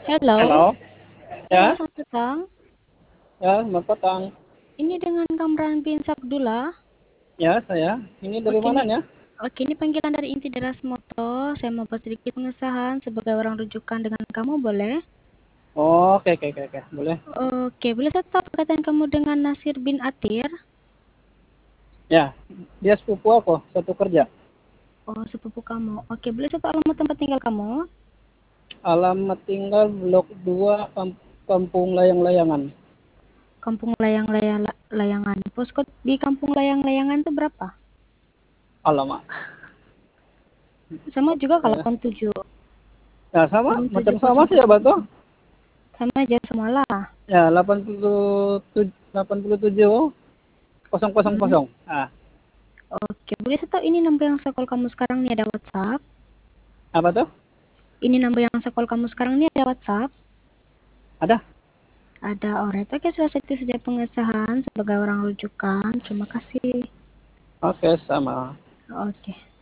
Halo, Halo, halo, ya, selamat datang. ya, Selamat petang. Ini dengan Kamran bin Sabdullah. Ya, saya. Ini dari Oke, mana ini, ya? oke, ini panggilan dari inti Deras Moto. Saya mau buat sedikit pengesahan sebagai orang rujukan dengan kamu, boleh? Oh, oke, boleh. Oke, boleh saya tahu perkataan kamu dengan Nasir bin Atir? Ya, dia sepupu aku, satu kerja. Oh, sepupu kamu. Oke, boleh saya tahu alamat tempat tinggal kamu? Alamat tinggal Blok 2, Kampung Layang-Layangan. Kampung Layang-Layangan. Postcode di Kampung Layang-Layangan itu berapa? Alamat. Sama juga kalau Ya, 87. ya sama, macam sama sih ya, Batu. 8700. Sama aja semualah. Ya, 87, 87, 000. Hmm. Ah, Oke, boleh saya tahu ini nomor yang saya call kamu sekarang nih ada WhatsApp? apa tuh? Ini nomor yang saya call kamu sekarang nih ada WhatsApp? Ada? Ada, alright. Oke, sudah itu saja pengesahan sebagai orang rujukan. Terima kasih. Oke, sama. Oke.